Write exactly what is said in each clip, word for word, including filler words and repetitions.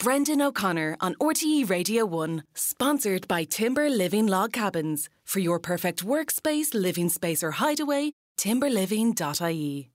Brendan O'Connor on R T E Radio one, sponsored by Timber Living Log Cabins. For your perfect workspace, living space or hideaway, timber living dot I E.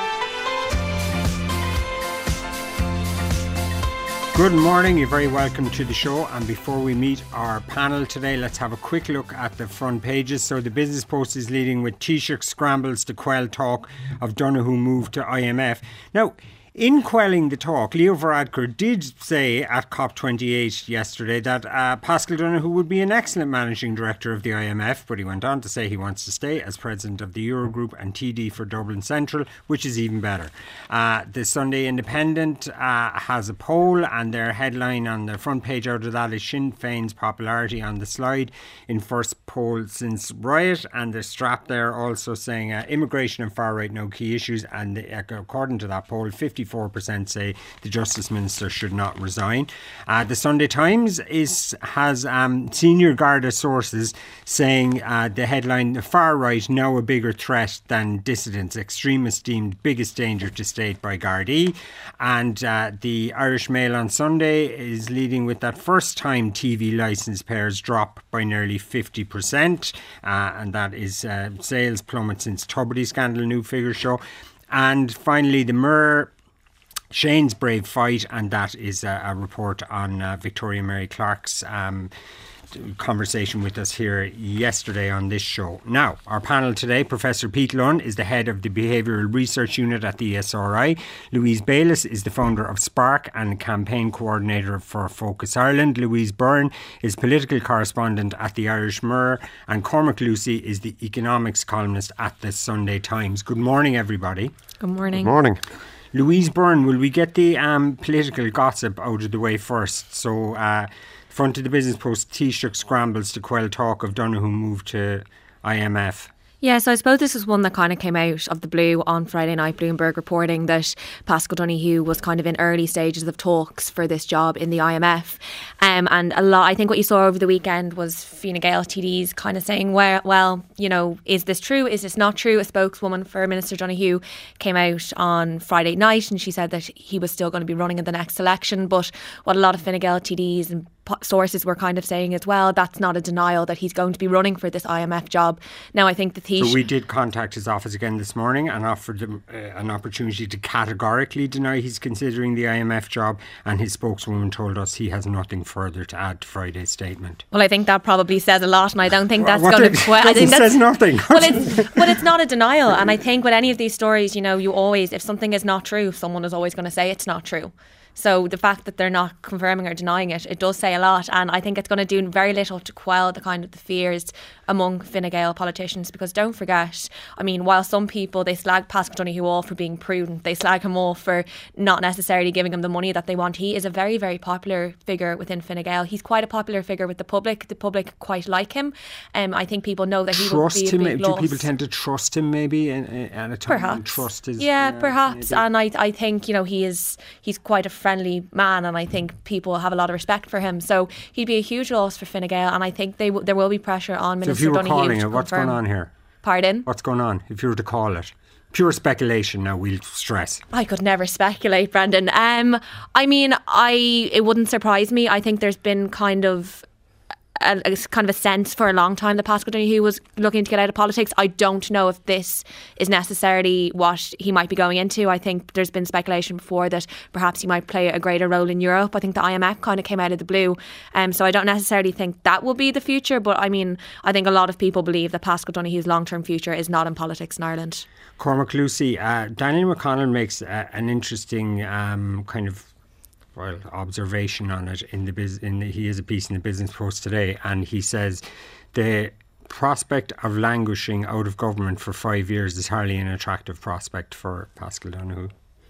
Good morning, you're very welcome to the show, and before we meet our panel today, let's have a quick look at the front pages. So the Business Post is leading with Taoiseach scrambles to quell talk of Donoghue move to I M F. Now, in quelling the talk, Leo Varadkar did say at COP twenty-eight yesterday that uh, Paschal Donoghue would be an excellent managing director of the I M F, but he went on to say he wants to stay as president of the Eurogroup and T D for Dublin Central, which is even better. Uh, the Sunday Independent uh, has a poll, and their headline on the front page out of that is Sinn Féin's popularity on the slide in first poll since riot, and the strap there also saying uh, immigration and far right no key issues, and the, according to that poll, fifty-four percent say the Justice Minister should not resign. Uh, the Sunday Times is has um, senior Garda sources saying uh, the headline, the far right now a bigger threat than dissidents, extremists deemed biggest danger to state by Gardaí. And uh, the Irish Mail on Sunday is leading with that first time T V licence pairs drop by nearly fifty percent, uh, and that is uh, sales plummet since Tubridy scandal, new figures show. And finally the Mirror, Shane's brave fight, and that is a, a report on uh, Victoria Mary Clark's um, conversation with us here yesterday on this show. Now, our panel today, Professor Pete Lunn is the head of the Behavioural Research Unit at the E S R I. Louise Bayliss is the founder of Spark and campaign coordinator for Focus Ireland. Louise Byrne is political correspondent at the Irish Mirror, and Cormac Lucy is the economics columnist at the Sunday Times. Good morning, everybody. Good morning. Good morning. Louise Byrne, will we get the um, political gossip out of the way first? So, uh, front of the Business Post, Taoiseach scrambles to quell talk of Donoghue move to I M F. Yeah, so I suppose this is one that kind of came out of the blue on Friday night. Bloomberg reporting that Paschal Donoghue was kind of in early stages of talks for this job in the I M F. Um, and a lot, I think what you saw over the weekend was Fine Gael T Ds kind of saying, well, well, you know, is this true? Is this not true? A spokeswoman for Minister Donoghue came out on Friday night and she said that he was still going to be running in the next election. But what a lot of Fine Gael T Ds and sources were kind of saying as well, that's not a denial that he's going to be running for this I M F job. Now, I think the Taoiseach... So we did contact his office again this morning and offered him uh, an opportunity to categorically deny he's considering the I M F job, and his spokeswoman told us he has nothing further to add to Friday's statement. Well, I think that probably says a lot, and I don't think that's what going to... Well, I think it says nothing. well, it's, well, it's not a denial, and I think with any of these stories, you know, you always, if something is not true, someone is always going to say it's not true. So the fact that they're not confirming or denying it, it does say a lot, and I think it's going to do very little to quell the kind of the fears among Fine Gael politicians, because don't forget, I mean, while some people, they slag Paschal Donoghue off for being prudent, they slag him off for not necessarily giving him the money that they want, he is a very, very popular figure within Fine Gael. He's quite a popular figure with the public. The public quite like him. Um, I think people know that he trust will be a him. big Do loss. people tend to trust him maybe at a time? Perhaps. Trust his, yeah, uh, perhaps. maybe. And I, I think, you know, he is he's quite a friendly man, and I think people have a lot of respect for him. So he'd be a huge loss for Fine Gael, and I think they w- there will be pressure on So Minister if you were Donoghue calling to it, what's confirm. going on here? Pardon? What's going on, if you were to call it? Pure speculation now, we'll stress. I could never speculate, Brendan. Um, I mean, I it wouldn't surprise me. I think there's been kind of a, a kind of a sense for a long time that Paschal Donoghue was looking to get out of politics. I don't know if this is necessarily what he might be going into. I think there's been speculation before that perhaps he might play a greater role in Europe. I think the I M F kind of came out of the blue. Um, so I don't necessarily think that will be the future. But I mean, I think a lot of people believe that Paschal Donoghue's long-term future is not in politics in Ireland. Cormac Lucy, uh, Daniel McConnell makes uh, an interesting um, kind of well, observation on it in the biz- in the, he has a piece in the Business Post today, and he says the prospect of languishing out of government for five years is hardly an attractive prospect for Paschal Donoghue.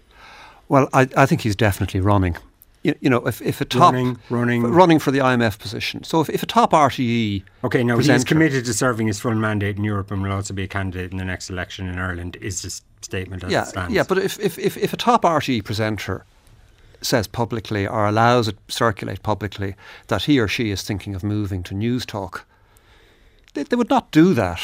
Well, I, I think he's definitely running. You, you know, if, if a top running, running, running for the I M F position. So if, if a top R T E okay, now presenter, he's committed to serving his full mandate in Europe and will also be a candidate in the next election in Ireland, is this statement as yeah, it stands. yeah. But if, if if if a top R T E presenter says publicly or allows it circulate publicly that he or she is thinking of moving to News Talk, they, they would not do that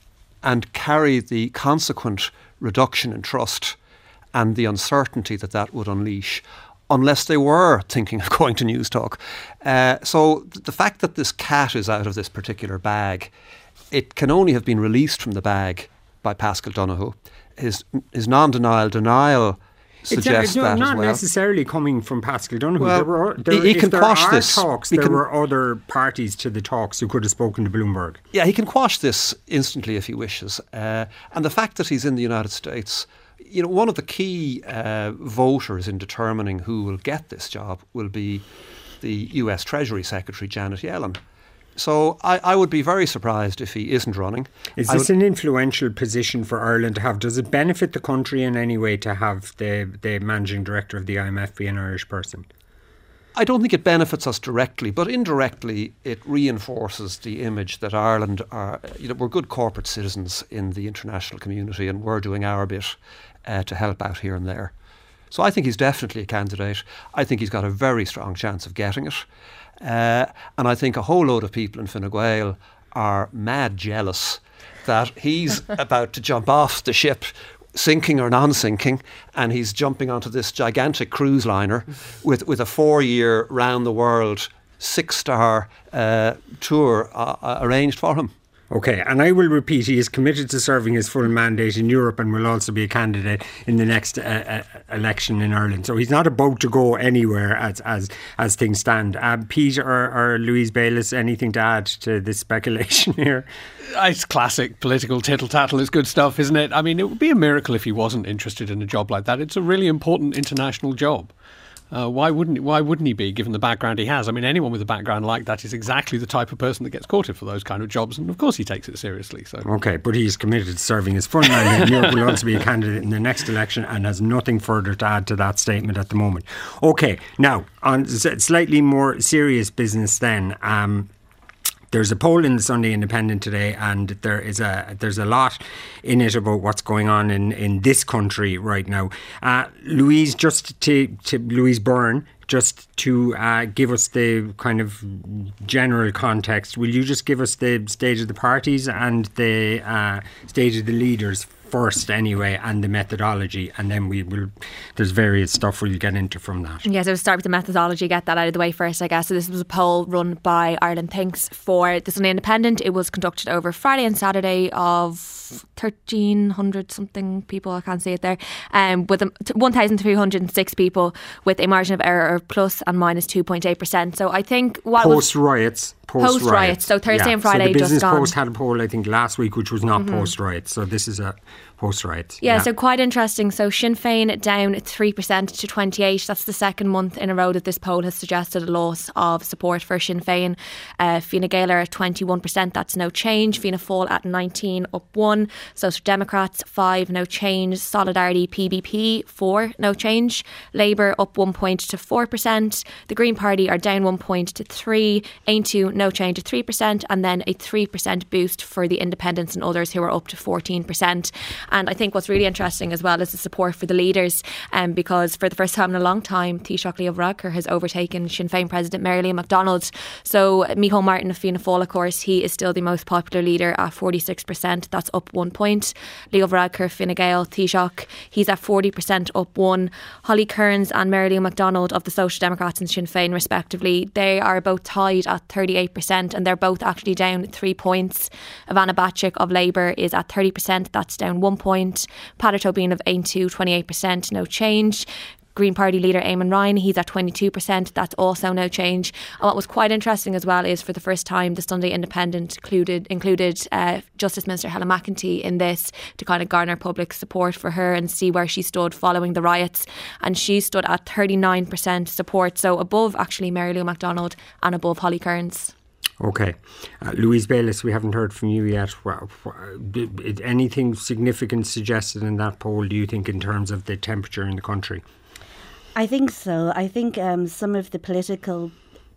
and carry the consequent reduction in trust and the uncertainty that that would unleash unless they were thinking of going to News Talk. Uh, so th- the fact that this cat is out of this particular bag, it can only have been released from the bag by Paschal Donohoe. His, his non-denial denial suggests it's not, that not as well. necessarily coming from Paschal Donohoe. Well, there were, there, he, he if can there quash are this. talks, He there can, were other parties to the talks who could have spoken to Bloomberg. Yeah, he can quash this instantly if he wishes. Uh, and the fact that he's in the United States, you know, one of the key uh, voters in determining who will get this job will be the U S Treasury Secretary, Janet Yellen. So I, I would be very surprised if he isn't running. Is I this would, an influential position for Ireland to have? Does it benefit the country in any way to have the, the managing director of the I M F be an Irish person? I don't think it benefits us directly, but indirectly it reinforces the image that Ireland are, you know, we're good corporate citizens in the international community and we're doing our bit uh, to help out here and there. So I think he's definitely a candidate. I think he's got a very strong chance of getting it. Uh, and I think a whole load of people in Fine Gael are mad jealous that he's about to jump off the ship, sinking or non-sinking, and he's jumping onto this gigantic cruise liner with, with a four-year round-the-world, six-star uh, tour uh, arranged for him. Okay, and I will repeat, he is committed to serving his full mandate in Europe and will also be a candidate in the next uh, uh, election in Ireland. So he's not about to go anywhere as as, as things stand. Uh, Pete or, or Louise Bayliss, anything to add to this speculation here? It's classic political tittle-tattle. It's good stuff, isn't it? I mean, it would be a miracle if he wasn't interested in a job like that. It's a really important international job. Uh, why wouldn't why wouldn't he be, given the background he has? I mean, anyone with a background like that is exactly the type of person that gets courted for those kind of jobs, and of course he takes it seriously. So okay, but he's committed to serving his full mandate in Europe, will also be a candidate in the next election, and has nothing further to add to that statement at the moment. Okay, now on slightly more serious business then. Um, There's a poll in the Sunday Independent today, and there is a there's a lot in it about what's going on in, in this country right now. Uh, Louise, just to, to Louise Byrne, just to uh, give us the kind of general context, will you just give us the stage of the parties and the uh, stage of the leaders first anyway, and the methodology, and then we will, there's various stuff we'll get into from that. Yeah, so we'll start with the methodology, get that out of the way first, I guess. So this was a poll run by Ireland Thinks for the Sunday Independent. It was conducted over Friday and Saturday of thirteen hundred something people, I can't see it there, um, with one thousand three hundred six people, with a margin of error of plus and minus two point eight percent. So I think what post riots post riots, so Thursday yeah. and Friday so the just Business gone. Post had a poll I think last week which was not mm-hmm. post riots, so this is a post riots. Yeah, yeah, so quite interesting. So Sinn Féin down three percent to twenty-eight. That's the second month in a row that this poll has suggested a loss of support for Sinn Féin. Uh, Fianna Gael are at twenty-one percent, that's no change. Fianna Fáil at nineteen, up one. Social Democrats five, no change. Solidarity P B P four, no change. Labour up one point to four percent. The Green Party are down one point to three. Ain two, no change at three percent, and then a three percent boost for the Independents and others who are up to fourteen percent. And I think what's really interesting as well is the support for the leaders, um, because for the first time in a long time, Taoiseach Leo Varadkar has overtaken Sinn Féin President Mary-Lou McDonald. So Micheál Martin of Fianna Fáil, of course, he is still the most popular leader at forty-six percent. That's up one point. Leo Varadkar, Fine Gael, Taoiseach, he's at forty percent, up one. Holly Kearns and Mary-Lou McDonald of the Social Democrats and Sinn Féin, respectively, they are both tied at thirty-eight percent, and they're both actually down three points. Ivana Bacik of Labour is at thirty percent, that's down one point. Peadar Tóibín of Ain two, twenty-eight percent, no change. Green Party leader Eamon Ryan, he's at twenty-two percent, that's also no change. And what was quite interesting as well is for the first time the Sunday Independent included included uh, Justice Minister Helen McEntee in this to kind of garner public support for her and see where she stood following the riots, and she stood at thirty-nine percent support, so above actually Mary-Lou McDonald and above Holly Kearns. Okay. Uh, Louise Bayliss, we haven't heard from you yet. Well, anything significant suggested in that poll, do you think, in terms of the temperature in the country? I think so. I think um, some of the political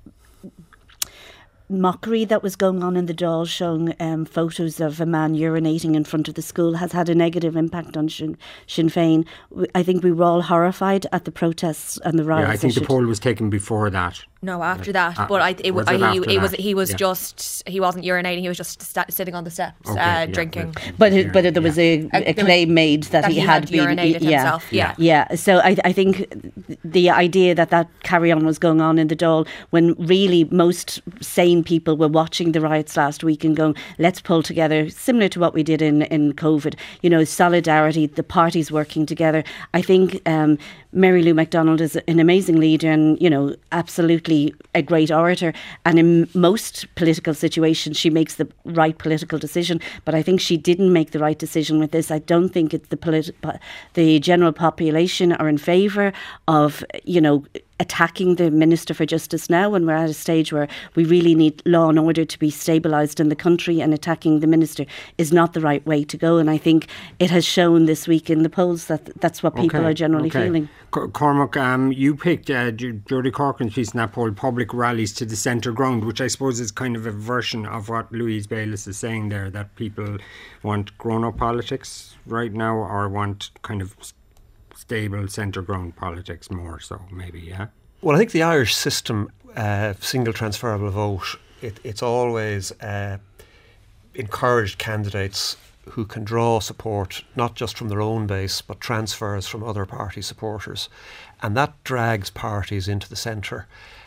mockery that was going on in the Dáil, showing um, photos of a man urinating in front of the school, has had a negative impact on Sinn, Sinn Féin. I think we were all horrified at the protests and the riots. Yeah, I think the issued. poll was taken before that. No, after that, Uh, but I, it, was I, it he, after he was that? he was Yeah. just he wasn't urinating. He was just sta- sitting on the steps, Okay, uh, yeah, drinking. But it, but there was a, Uh, a there claim made that, that he, he had, had been urinated yeah, himself, yeah. yeah. So I, I think the idea that that carry on was going on in the Dáil when really most sane people were watching the riots last week and going, let's pull together, similar to what we did in in COVID. You know, solidarity, the parties working together. I think um, Mary Lou McDonald is an amazing leader and, you know, absolutely a great orator. And in most political situations, she makes the right political decision. But I think she didn't make the right decision with this. I don't think it's the politi- the general population are in favour of, you know, attacking the Minister for Justice now, when we're at a stage where we really need law and order to be stabilised in the country, and attacking the Minister is not the right way to go. And I think it has shown this week in the polls that that's what people Okay, are generally okay. feeling. C- Cormac, um, you picked uh, J- Jodie Corcoran's piece in that poll, public rallies to the centre ground, which I suppose is kind of a version of what Louise Bayliss is saying there, that people want grown-up politics right now, or want kind of stable centre ground politics more so, maybe, yeah? Well, I think the Irish system, uh, single transferable vote, it, it's always uh, encouraged candidates who can draw support not just from their own base but transfers from other party supporters, and that drags parties into the centre.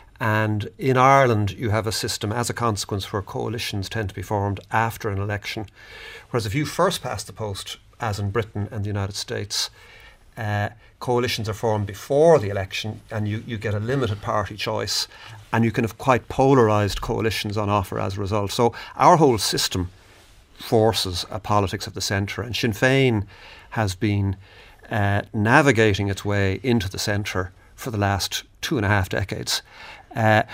And in Ireland you have a system as a consequence where coalitions tend to be formed after an election, whereas if you first pass the post, as in Britain and the United States, Uh, coalitions are formed before the election, and you, you get a limited party choice, and you can have quite polarised coalitions on offer as a result. So our whole system forces a politics of the centre, and Sinn Féin has been uh, navigating its way into the centre for the last two and a half decades. Uh,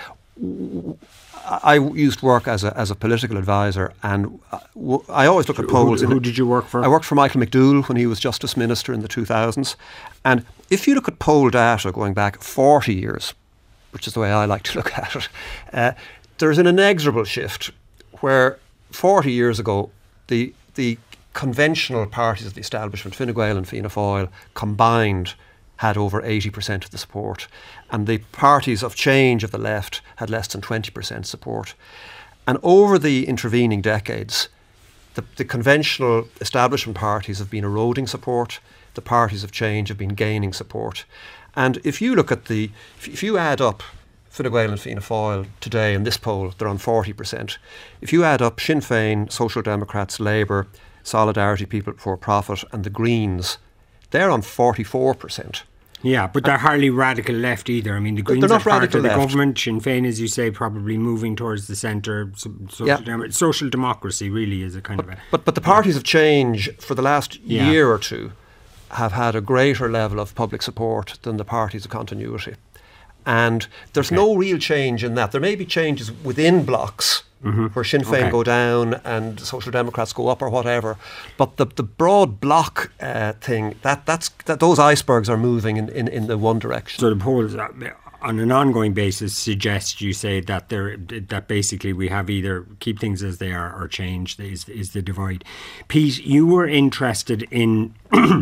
I used to work as a as a political advisor, and I always look at polls. Who, who did you work for? I worked for Michael McDougall when he was Justice Minister in the two thousands. And if you look at poll data going back forty years, which is the way I like to look at it, uh, there's an inexorable shift where forty years ago, the the conventional parties of the establishment, Fine Gael and Fianna Fáil, combined had over eighty percent of the support, and the parties of change of the left had less than twenty percent support. And over the intervening decades, the, the conventional establishment parties have been eroding support, the parties of change have been gaining support. And if you look at the, if, if you add up Fine Gael and Fianna Fáil today in this poll, they're on forty percent. If you add up Sinn Féin, Social Democrats, Labour, Solidarity, People Before Profit and the Greens, they're on forty-four percent. Yeah, but they're hardly radical left either. I mean, the Greens They're not are part radical of the left. government. Sinn Féin, as you say, probably moving towards the centre. So, social, Yeah. dem- social democracy really is a kind of a... But but the parties of change for the last Yeah. year or two have had a greater level of public support than the parties of continuity. And there's Okay. no real change in that. There may be changes within blocks Mm-hmm. where Sinn Féin Okay. go down and Social Democrats go up or whatever. But the the broad block uh, thing, that that's that those icebergs are moving in, in, in the one direction. So the polls, uh, on an ongoing basis, suggest, you say, that there that basically we have either keep things as they are or change is, is the divide. Pete, you were interested in...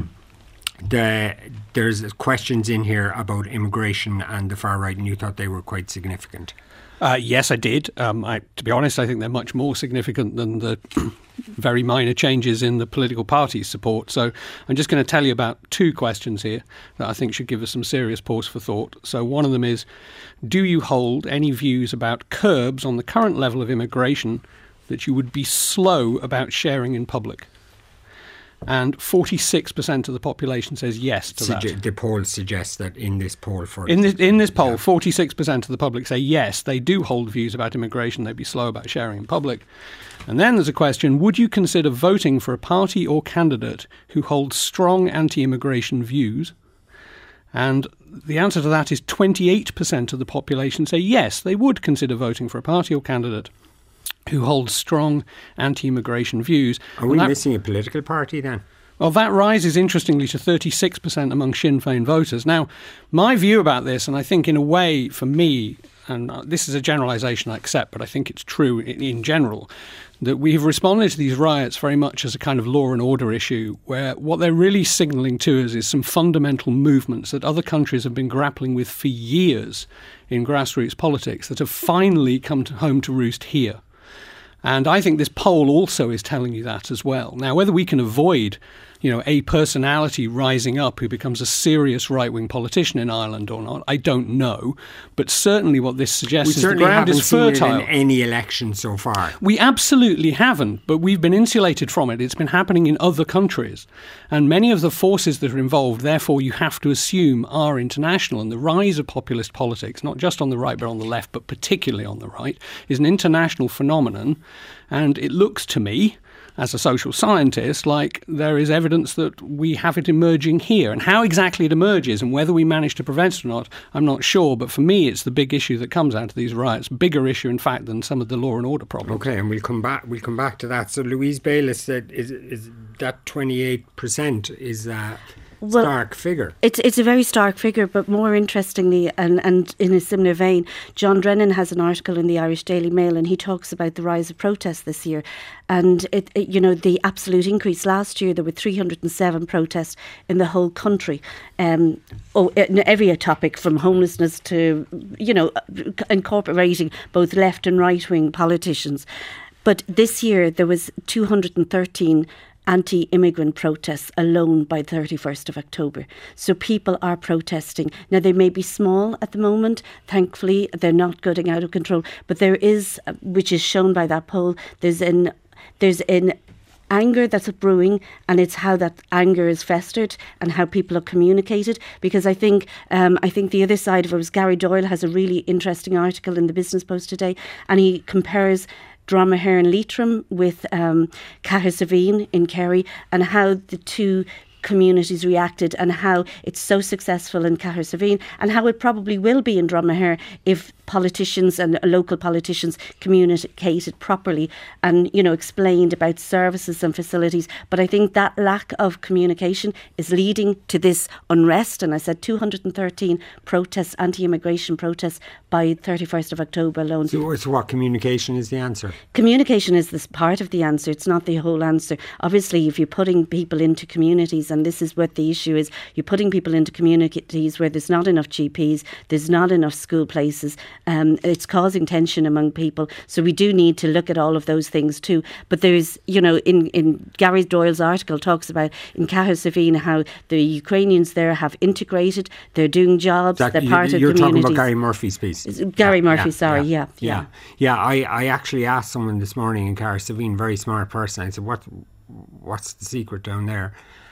The there's questions in here about immigration and the far right, and you thought they were quite significant. Uh, yes, I did. Um, I, to be honest, I think they're much more significant than the very minor changes in the political parties' support. So I'm just going to tell you about two questions here that I think should give us some serious pause for thought. So one of them is, do you hold any views about curbs on the current level of immigration that you would be slow about sharing in public? And forty-six percent of the population says yes to Sugge- that. The poll suggests that in this poll, for In this, in this poll, Yeah. forty-six percent of the public say yes, they do hold views about immigration, they'd be slow about sharing in public. And then there's a question, would you consider voting for a party or candidate who holds strong anti-immigration views? And the answer to that is twenty-eight percent of the population say yes, they would consider voting for a party or candidate who holds strong anti-immigration views. Are And we that- missing a political party then? Well, that rises, interestingly, to thirty-six percent among Sinn Féin voters. Now, my view about this, and I think in a way, for me, and this is a generalisation I accept, but I think it's true in, in general, that we have responded to these riots very much as a kind of law and order issue, where what they're really signalling to us is some fundamental movements that other countries have been grappling with for years in grassroots politics that have finally come to home to roost here. And I think this poll also is telling you that as well. Now, whether we can avoid, you know, a personality rising up who becomes a serious right-wing politician in Ireland or not, I don't know. But certainly what this suggests we is the ground is fertile. We certainly haven't seen it in any election so far. We absolutely haven't, but we've been insulated from it. It's been happening in other countries. And many of the forces that are involved, therefore, you have to assume are international. And the rise of populist politics, not just on the right but on the left, but particularly on the right, is an international phenomenon. And it looks to me, as a social scientist, like there is evidence that we have it emerging here. And how exactly it emerges and whether we manage to prevent it or not, I'm not sure. But for me, it's the big issue that comes out of these riots. Bigger issue, in fact, than some of the law and order problems. OK, and we'll come back We'll come back to that. So Louise Bayliss said is, is that twenty-eight percent is a well, stark figure. It's it's a very stark figure, but more interestingly, and, and in a similar vein, John Drennan has an article in the Irish Daily Mail, and he talks about the rise of protests this year. And, it, it, you know, the absolute increase last year, there were three hundred seven protests in the whole country. Um, oh, in every topic from homelessness to, you know, incorporating both left and right-wing politicians. But this year there was two hundred thirteen anti-immigrant protests alone by thirty-first of October. So people are protesting. Now, they may be small at the moment. Thankfully, they're not getting out of control. But there is, which is shown by that poll, there's an, there's an anger that's brewing, and it's how that anger is festered and how people are communicated. Because I think um, I think the other side of it was Gary Doyle has a really interesting article in the Business Post today, and he compares Dromahair and Leitrim with um, Cahersiveen in Kerry, and how the two communities reacted and how it's so successful in Cahersiveen and how it probably will be in Dromahair if politicians and local politicians communicated properly and, you know, explained about services and facilities. But I think that lack of communication is leading to this unrest. And I said two hundred thirteen protests, anti-immigration protests by thirty-first of October alone. So, so what, communication is the answer? Communication is this part of the answer. It's not the whole answer. Obviously, if you're putting people into communities, and this is what the issue is, you're putting people into communities where there's not enough G Ps, there's not enough school places, um, it's causing tension among people. So we do need to look at all of those things too. But there's, you know, in, in Gary Doyle's article talks about in Cahersiveen how the Ukrainians there have integrated, they're doing jobs, that, they're you, part of you're communities. You're talking about Gary Murphy's piece. Gary yeah, Murphy, yeah, sorry, yeah. Yeah, yeah. Yeah, yeah I, I actually asked someone this morning in Cahersiveen, very smart person, I said, what, what's the secret down there?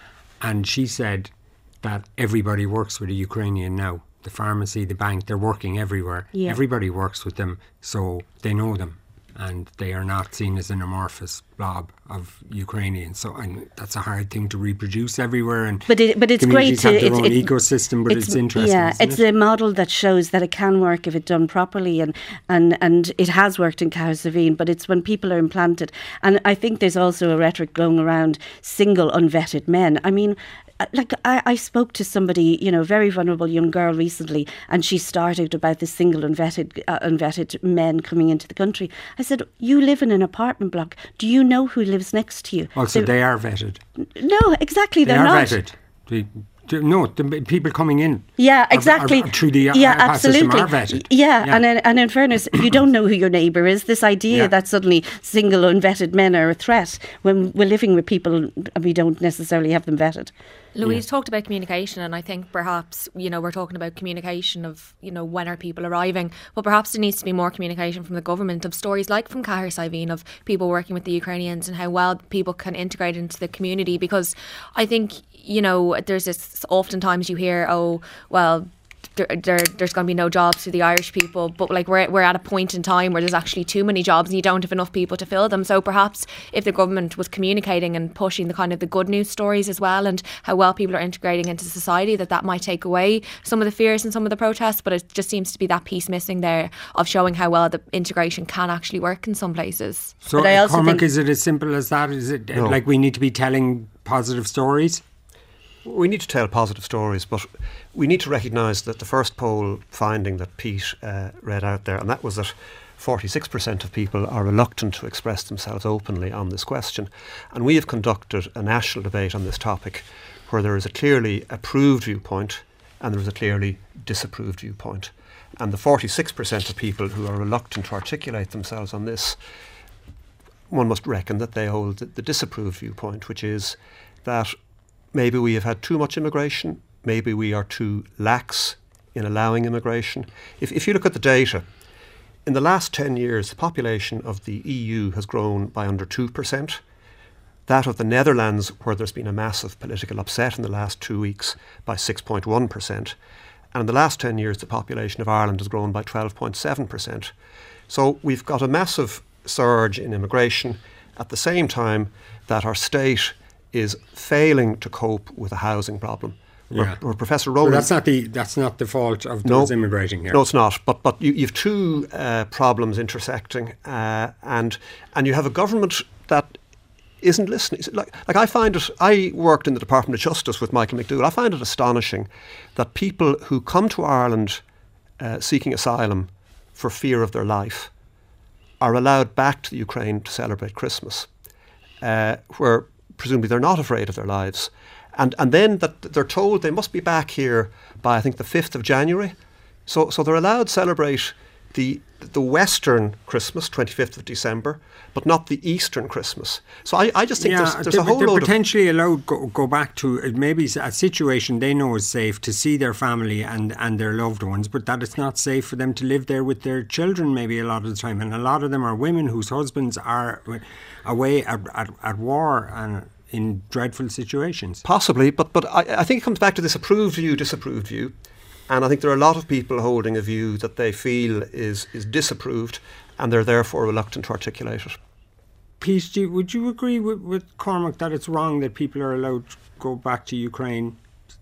And she said that everybody works with a Ukrainian now. The pharmacy, the bank, they're working everywhere. Yeah. Everybody works with them, so they know them. And they are not seen as an amorphous blob of Ukrainians. So and that's a hard thing to reproduce everywhere. And but it, but it's great to have their it's, own it, ecosystem. But it's, it's interesting. Yeah, it's it? a model that shows that it can work if it's done properly, and and and it has worked in Cahersiveen. But it's when people are implanted, and I think there's also a rhetoric going around single unvetted men. I mean. Like I, I spoke to somebody, you know, a very vulnerable young girl recently, and she started about the single unvetted, uh, unvetted men coming into the country. I said, you live in an apartment block. Do you know who lives next to you? Also, They're, they are vetted. No, exactly, they they're are not. vetted. They, no, the people coming in. Yeah, exactly. Are, are, through the yeah, uh, absolutely. Are vetted. Yeah, yeah. And, in, and in fairness, you don't know who your neighbour is. This idea yeah. that suddenly single unvetted men are a threat when we're living with people and we don't necessarily have them vetted. Louise yeah. talked about communication, and I think perhaps, you know, we're talking about communication of, you know, when are people arriving, but perhaps there needs to be more communication from the government of stories like from Cahersiveen of people working with the Ukrainians and how well people can integrate into the community. Because I think, you know, there's this, oftentimes you hear, oh, well, There, there, there's going to be no jobs for the Irish people, but like we're we're at a point in time where there's actually too many jobs and you don't have enough people to fill them. So perhaps if the government was communicating and pushing the kind of the good news stories as well, and how well people are integrating into society, that that might take away some of the fears and some of the protests. But it just seems to be that piece missing there of showing how well the integration can actually work in some places. So, but I also Cormac, think is it as simple as that? Is it no. like we need to be telling positive stories? we need to tell positive stories, but we need to recognise that the first poll finding that Pete uh, read out there, and that was that forty-six percent of people are reluctant to express themselves openly on this question. And we have conducted a national debate on this topic where there is a clearly approved viewpoint and there is a clearly disapproved viewpoint. And the forty-six percent of people who are reluctant to articulate themselves on this, one must reckon that they hold the, the disapproved viewpoint, which is that maybe we have had too much immigration, maybe we are too lax in allowing immigration. If, if you look at the data, in the last ten years, the population of the E U has grown by under two percent. That of the Netherlands, where there's been a massive political upset in the last two weeks, by six point one percent. And in the last ten years, the population of Ireland has grown by twelve point seven percent. So we've got a massive surge in immigration at the same time that our state is failing to cope with a housing problem. Yeah. Where, where Professor Rowland, well, that's not the that's not the fault of those no, immigrating here. No, it's not. But but you, you have two uh, problems intersecting, uh, and and you have a government that isn't listening. Like like I find it. I worked in the Department of Justice with Michael McDougall. I find it astonishing that people who come to Ireland uh, seeking asylum for fear of their life are allowed back to the Ukraine to celebrate Christmas, uh, where presumably they're not afraid of their lives. And and then that they're told they must be back here by, I think, the fifth of January. So so they're allowed to celebrate the the Western Christmas, twenty-fifth of December, but not the Eastern Christmas. So I, I just think yeah, there's, there's they're, a whole they're load potentially of allowed go go back to uh, maybe a situation they know is safe to see their family and, and their loved ones, but that it's not safe for them to live there with their children maybe a lot of the time. And a lot of them are women whose husbands are away at, at, at war and in dreadful situations. Possibly, but but I, I think it comes back to this approved view, disapproved view. And I think there are a lot of people holding a view that they feel is, is disapproved, and they're therefore reluctant to articulate it. Pete, do you, would you agree with, with Cormac that it's wrong that people are allowed to go back to Ukraine?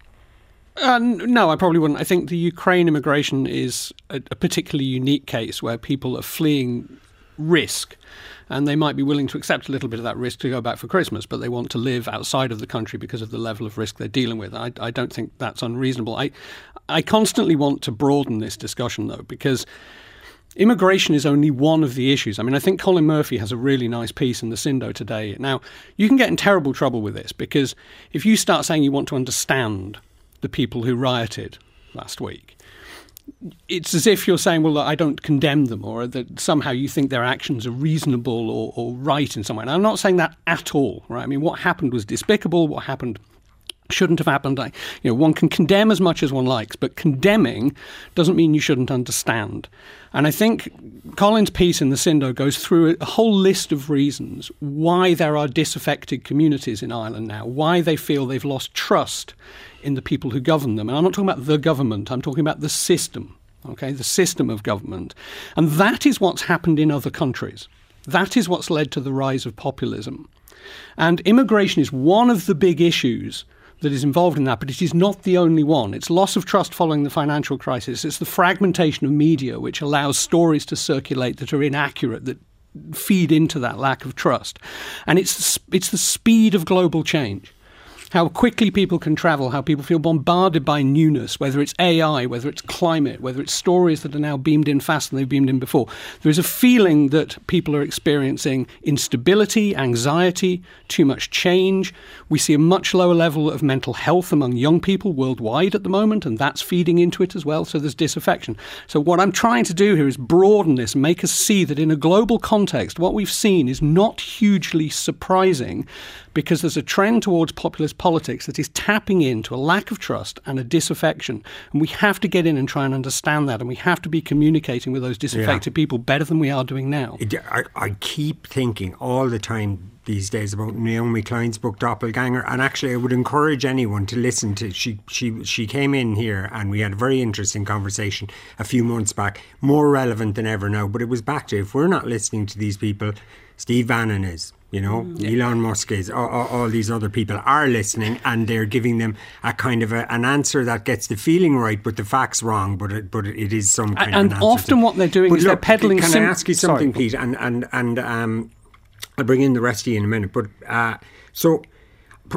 Uh, no, I probably wouldn't. I think the Ukraine immigration is a, a particularly unique case where people are fleeing risk, and they might be willing to accept a little bit of that risk to go back for Christmas, but they want to live outside of the country because of the level of risk they're dealing with. I, I don't think that's unreasonable. I, I constantly want to broaden this discussion, though, because immigration is only one of the issues. I mean, I think Colin Murphy has a really nice piece in the Sindo today. Now, you can get in terrible trouble with this, because if you start saying you want to understand the people who rioted last week, it's as if you're saying, well, I don't condemn them, or that somehow you think their actions are reasonable or, or right in some way. And I'm not saying that at all, right? I mean, what happened was despicable. What happened shouldn't have happened. I, you know, one can condemn as much as one likes, but condemning doesn't mean you shouldn't understand. And I think Colin's piece in the Sindo goes through a whole list of reasons why there are disaffected communities in Ireland now, why they feel they've lost trust in the people who govern them. And I'm not talking about the government, I'm talking about the system, okay, the system of government. And that is what's happened in other countries. That is what's led to the rise of populism. And immigration is one of the big issues that is involved in that, but it is not the only one. It's loss of trust following the financial crisis. It's the fragmentation of media, which allows stories to circulate that are inaccurate, that feed into that lack of trust. And it's it's the speed of global change. How quickly people can travel, how people feel bombarded by newness, whether it's A I, whether it's climate, whether it's stories that are now beamed in faster than they've beamed in before. There is a feeling that people are experiencing instability, anxiety, too much change. We see a much lower level of mental health among young people worldwide at the moment, and that's feeding into it as well. So there's disaffection. So what I'm trying to do here is broaden this and make us see that in a global context, what we've seen is not hugely surprising, because there's a trend towards populist politics that is tapping into a lack of trust and a disaffection. And we have to get in and try and understand that. And we have to be communicating with those disaffected yeah. people better than we are doing now. I, I keep thinking all the time these days about Naomi Klein's book Doppelganger, and actually I would encourage anyone to listen to she she she came in here and we had a very interesting conversation a few months back, more relevant than ever now, but it was back to, if we're not listening to these people, Steve Bannon is, you know, mm, yeah. Elon Musk is, all, all, all these other people are listening, and they're giving them a kind of a, an answer that gets the feeling right, but the facts wrong, but it, but it is some kind and of an answer. And often what they're doing but is look, they're peddling... Can sim- I ask you something, Sorry. Pete? And, and, and um, I'll bring in the rest of you in a minute, but uh, so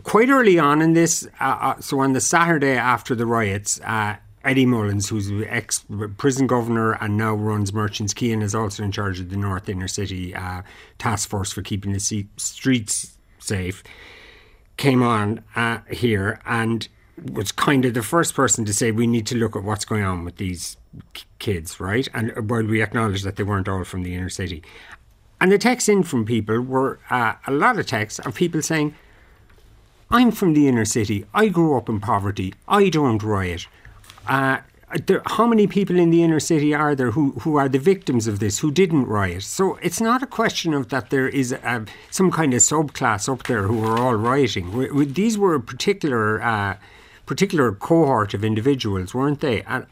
quite early on in this, uh, uh, so on the Saturday after the riots, uh, Eddie Mullins, who's ex-prison governor and now runs Merchants Quay and is also in charge of the North Inner City uh, Task Force for keeping the se- streets safe, came on uh, here and was kind of the first person to say we need to look at what's going on with these k- kids, right? And while we acknowledge that they weren't all from the inner city. And the texts in from people were uh, a lot of texts of people saying, I'm from the inner city, I grew up in poverty, I don't riot. Uh, there, how many people in the inner city are there who, who are the victims of this, who didn't riot? So it's not a question of that there is a, some kind of subclass up there who are all rioting. We, we, these were a particular uh, particular cohort of individuals, weren't they? And,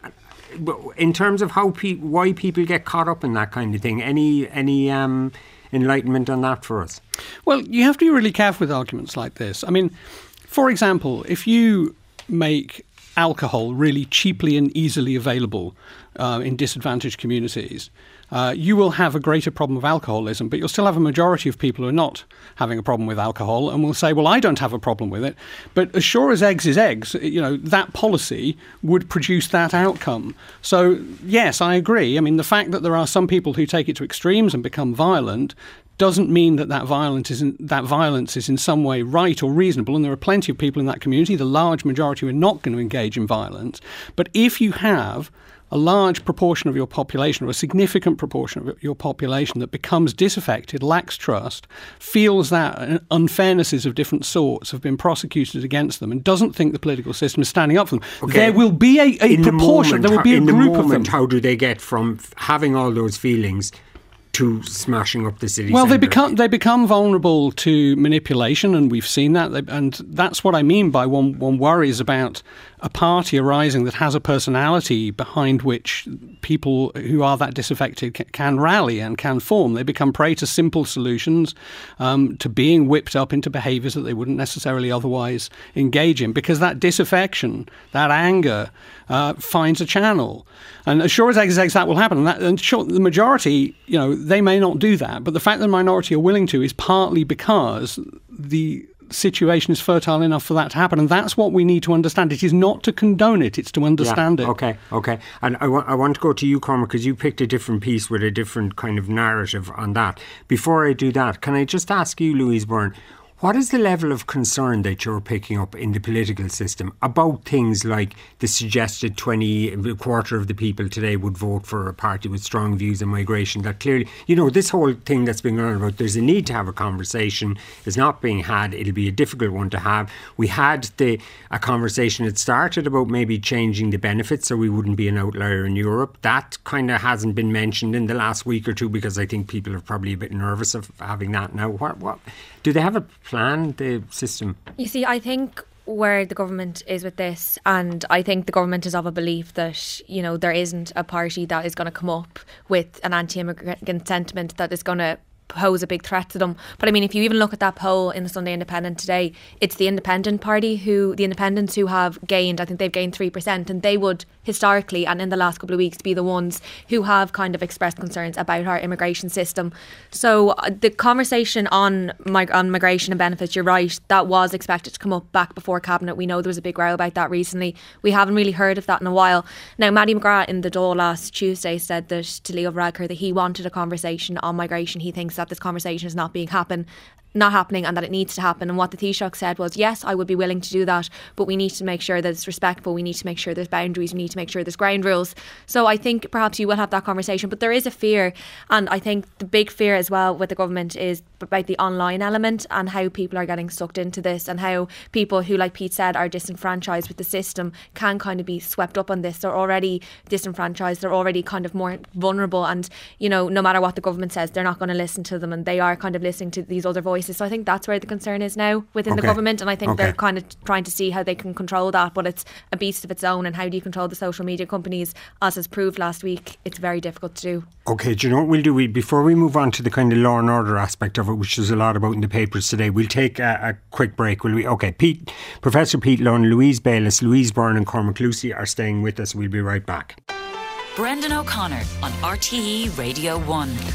in terms of how pe- why people get caught up in that kind of thing, any any um, enlightenment on that for us? Well, you have to be really careful with arguments like this. I mean, for example, if you make alcohol really cheaply and easily available uh, in disadvantaged communities, uh, you will have a greater problem of alcoholism, but you'll still have a majority of people who are not having a problem with alcohol and will say, well, I don't have a problem with it. But as sure as eggs is eggs, you know, that policy would produce that outcome. So, yes, I agree. I mean, the fact that there are some people who take it to extremes and become violent doesn't mean that that violence is in, that violence is in some way right or reasonable, and there are plenty of people in that community, the large majority, who are not going to engage in violence. But if you have a large proportion of your population, or a significant proportion of your population, that becomes disaffected, lacks trust, feels that unfairnesses of different sorts have been prosecuted against them, and doesn't think the political system is standing up for them, okay. there will be a, a proportion, the moment, there will be a in group the moment, of them. How do they get from having all those feelings to smashing up the city well, centre? they become they become vulnerable to manipulation, and we've seen that. They, and that's what I mean by one one worries about a party arising that has a personality behind which people who are that disaffected can, can rally and can form. They become prey to simple solutions, um, to being whipped up into behaviours that they wouldn't necessarily otherwise engage in, because that disaffection, that anger, uh, finds a channel. And as sure as eggs is eggs, that will happen. And, that, and sure, the majority, you know, they may not do that, but the fact that the minority are willing to is partly because the situation is fertile enough for that to happen, and that's what we need to understand. It is not to condone it, it's to understand yeah, it. Okay, okay. And I, wa- I want to go to you, Cormac, because you picked a different piece with a different kind of narrative on that. Before I do that, can I just ask you, Louise Byrne, what is the level of concern that you're picking up in the political system about things like the suggested twenty, a quarter of the people today would vote for a party with strong views on migration? That clearly, you know, this whole thing that's been going on about there's a need to have a conversation is not being had. It'll be a difficult one to have. We had the a conversation that started about maybe changing the benefits so we wouldn't be an outlier in Europe. That kind of hasn't been mentioned in the last week or two because I think people are probably a bit nervous of having that now. What, what do they have a plan, the system? You see, I think where the government is with this, and I think the government is of a belief that, you know, there isn't a party that is going to come up with an anti-immigrant sentiment that is going to pose a big threat to them. But I mean, if you even look at that poll in the Sunday Independent today, it's the Independent Party who, the Independents who have gained, I think they've gained three percent, and they would historically and in the last couple of weeks be the ones who have kind of expressed concerns about our immigration system. So uh, the conversation on, mig- on migration and benefits, you're right, that was expected to come up back before Cabinet. We know there was a big row about that recently. We haven't really heard of that in a while. Now, Maddie McGrath in the Dáil last Tuesday said that to Leo Varadkar that he wanted a conversation on migration. He thinks that this conversation is not being happen, not happening and that it needs to happen. And what the Taoiseach said was, yes, I would be willing to do that, but we need to make sure that it's respectful. We need to make sure there's boundaries. We need to make sure there's ground rules. So I think perhaps you will have that conversation, but there is a fear. And I think the big fear as well with the government is about the online element and how people are getting sucked into this, and how people who, like Pete said, are disenfranchised with the system can kind of be swept up on this. They're already disenfranchised. They're already kind of more vulnerable. And, you know, no matter what the government says, they're not going to listen to them, and they are kind of listening to these other voices. So I think that's where the concern is now within okay. the government, and I think okay. they're kind of trying to see how they can control that, but it's a beast of its own. And how do you control the social media companies? As has proved last week, it's very difficult to do. Okay, do you know what we'll do? We, before we move on to the kind of law and order aspect of it, which there's a lot about in the papers today, we'll take a, a quick break, will we? Okay, Pete, Professor Pete Lunn, Louise Bayliss, Louise Byrne and Cormac Lucy are staying with us. We'll be right back. Brendan O'Connor on R T E Radio one.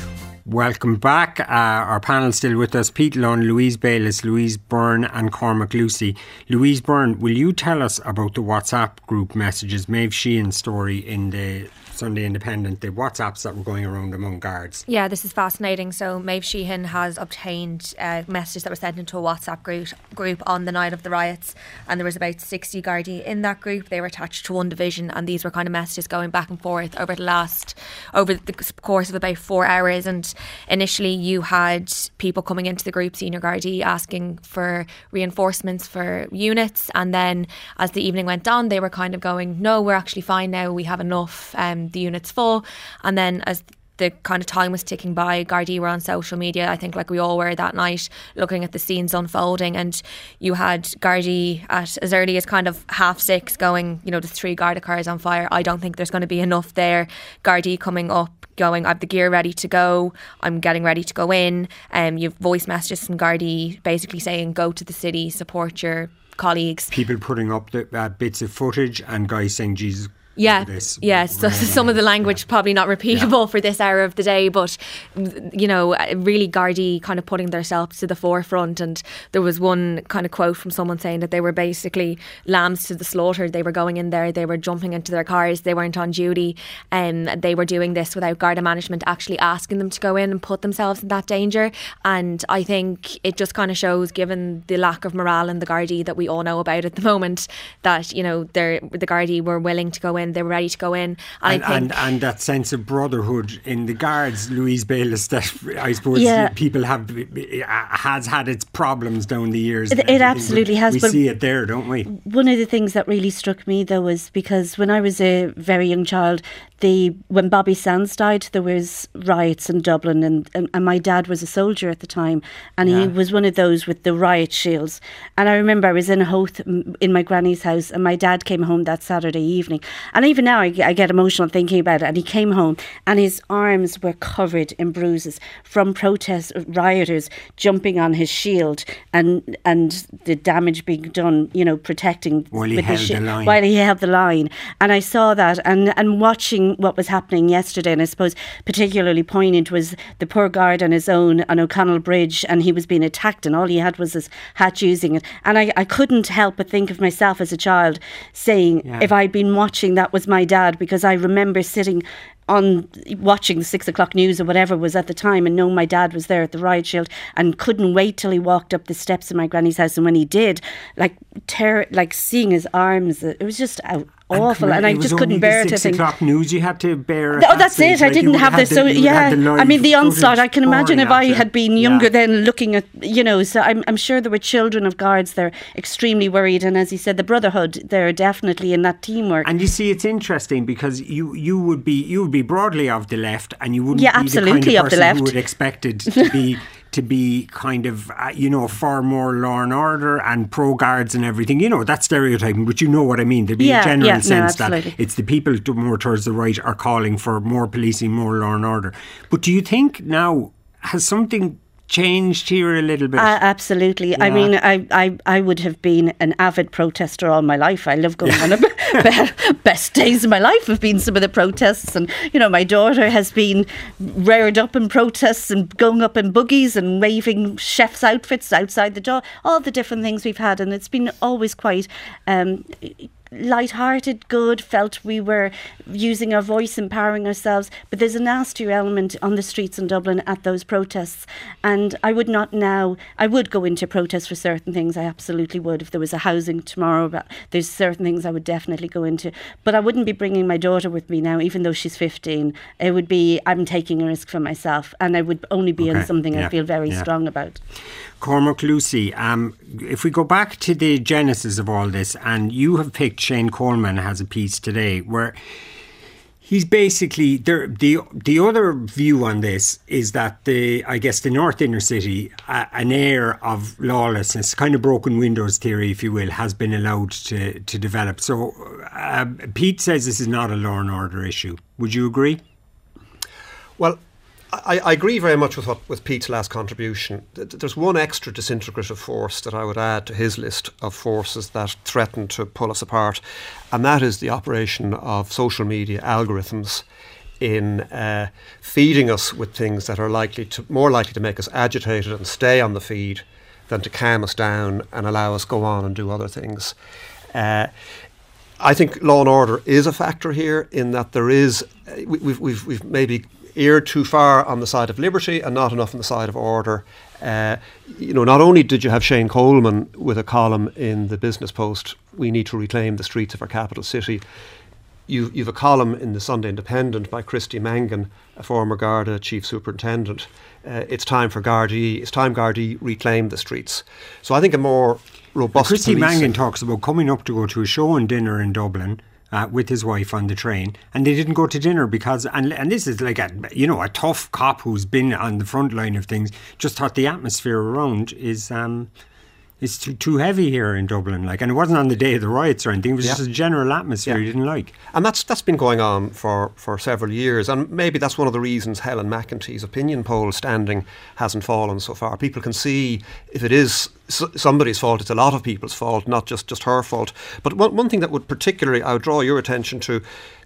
Welcome back. Uh, our panel still with us. Pete Lunn, Louise Bayliss, Louise Byrne and Cormac Lucy. Louise Byrne, will you tell us about the WhatsApp group messages, Maeve Sheehan's story in the Sunday Independent, the WhatsApps that were going around among guards? Yeah, this is fascinating. So Maeve Sheehan has obtained uh, messages that were sent into a WhatsApp group, group on the night of the riots, and there was about sixty Gardaí in that group. They were attached to one division, and these were kind of messages going back and forth over the last, over the course of about four hours. And initially you had people coming into the group, senior Gardaí, asking for reinforcements for units, and then as the evening went on, they were kind of going, no, we're actually fine now, we have enough, um, the unit's full. And then as the kind of time was ticking by, Gardaí were on social media, I think like we all were that night, looking at the scenes unfolding, and you had Gardaí at as early as kind of half six going, you know, there's three Garda cars on fire, I don't think there's going to be enough there. Gardaí coming up going, I've the gear ready to go, I'm getting ready to go in. Um, you've voice messages from Gardaí basically saying, go to the city, support your colleagues. People putting up the uh, bits of footage and guys saying, Jesus, Yeah, yeah. So some of the language yeah. probably not repeatable yeah. for this hour of the day, but you know, really Gardaí kind of putting themselves to the forefront. And there was one kind of quote from someone saying that they were basically lambs to the slaughter. They were going in there, they were jumping into their cars, they weren't on duty, and they were doing this without Garda management actually asking them to go in and put themselves in that danger. And I think it just kind of shows, given the lack of morale in the Gardaí that we all know about at the moment, that you know, they're, the Gardaí were willing to go in. They were ready to go in, and and, I think and, and that sense of brotherhood in the guards, Louise Bayliss, that I suppose yeah. people have has had its problems down the years. It, it absolutely has. We but see it there, don't we? One of the things that really struck me though was because when I was a very young child, the when Bobby Sands died, there was riots in Dublin, and, and, and my dad was a soldier at the time, and yeah. he was one of those with the riot shields. And I remember I was in Howth in my granny's house, and my dad came home that Saturday evening, and even now I, I get emotional thinking about it. And he came home and his arms were covered in bruises from protest rioters jumping on his shield, and and the damage being done, you know, protecting while he with held his the shi- line. While he held the line. And I saw that, and, and watching what was happening yesterday, and I suppose particularly poignant was the poor guard on his own on O'Connell Bridge, and he was being attacked, and all he had was his hat using it. And I, I couldn't help but think of myself as a child saying, yeah. if I'd been watching, that was my dad, because I remember sitting on watching the six o'clock news or whatever was at the time, and knowing my dad was there at the riot shield, and couldn't wait till he walked up the steps of my granny's house. And when he did, like terror, like seeing his arms, it was just out. Awful, and, and I just couldn't bear it. Six o'clock news you had to bear. Oh, that that's it. I like didn't have this. So yeah, I mean the onslaught. I can imagine if I had been younger, yeah. then looking at, you know. So I'm I'm sure there were children of guards there extremely worried, and as you said, the brotherhood there definitely in that teamwork. And you see, it's interesting because you you would be you would be broadly of the left, and you wouldn't yeah, be absolutely the kind of, of person the left who would expected to be. to be kind of, uh, you know, far more law and order and pro-guards and everything. You know, that's stereotyping, but you know what I mean. There'd be yeah, a general yeah, sense no, that it's the people more towards the right are calling for more policing, more law and order. But do you think now, has something changed here a little bit? Uh, absolutely. Yeah. I mean, I, I, I would have been an avid protester all my life. I love going on a best days of my life have been some of the protests, and you know, my daughter has been reared up in protests and going up in buggies and waving chef's outfits outside the door, all the different things we've had, and it's been always quite um light-hearted, good, felt we were using our voice, empowering ourselves. But there's a nastier element on the streets in Dublin at those protests, and I would not now I would go into protest for certain things. I absolutely would. If there was a housing tomorrow, but there's certain things I would definitely go into, but I wouldn't be bringing my daughter with me now, even though she's fifteen. It would be, I'm taking a risk for myself, and I would only be okay. in something yeah. I feel very yeah. strong about. Cormac Lucy, um, if we go back to the genesis of all this, and you have picked Shane Coleman has a piece today where he's basically the the the other view on this is that the I guess the North Inner City, uh, an air of lawlessness, kind of broken windows theory, if you will, has been allowed to to develop. So uh, Pete says this is not a law and order issue. Would you agree? Well, I, I agree very much with what with Pete's last contribution. There's one extra disintegrative force that I would add to his list of forces that threaten to pull us apart, and that is the operation of social media algorithms in uh, feeding us with things that are likely to more likely to make us agitated and stay on the feed than to calm us down and allow us go on and do other things. Uh, I think law and order is a factor here, in that there is uh, we, we've, we've we've maybe erred too far on the side of liberty and not enough on the side of order. Uh, you know, not only did you have Shane Coleman with a column in the Business Post, "We need to reclaim the streets of our capital city." You, you've a column in the Sunday Independent by Christy Mangan, a former Garda chief superintendent. Uh, it's time for Gardaí. It's time Gardaí reclaim the streets. So I think a more robust. Christy policing. Mangan talks about coming up to go to a show and dinner in Dublin uh, with his wife on the train, and they didn't go to dinner because, and and this is like a you know a tough cop who's been on the front line of things, just thought the atmosphere around is. Um, It's too, too heavy here in Dublin, like, and it wasn't on the day of the riots or anything. It was yeah. just a general atmosphere yeah. he didn't like, and that's that's been going on for, for several years. And maybe that's one of the reasons Helen McEntee's opinion poll standing hasn't fallen so far. People can see if it is somebody's fault, it's a lot of people's fault, not just, just her fault. But one one thing that would particularly I would draw your attention to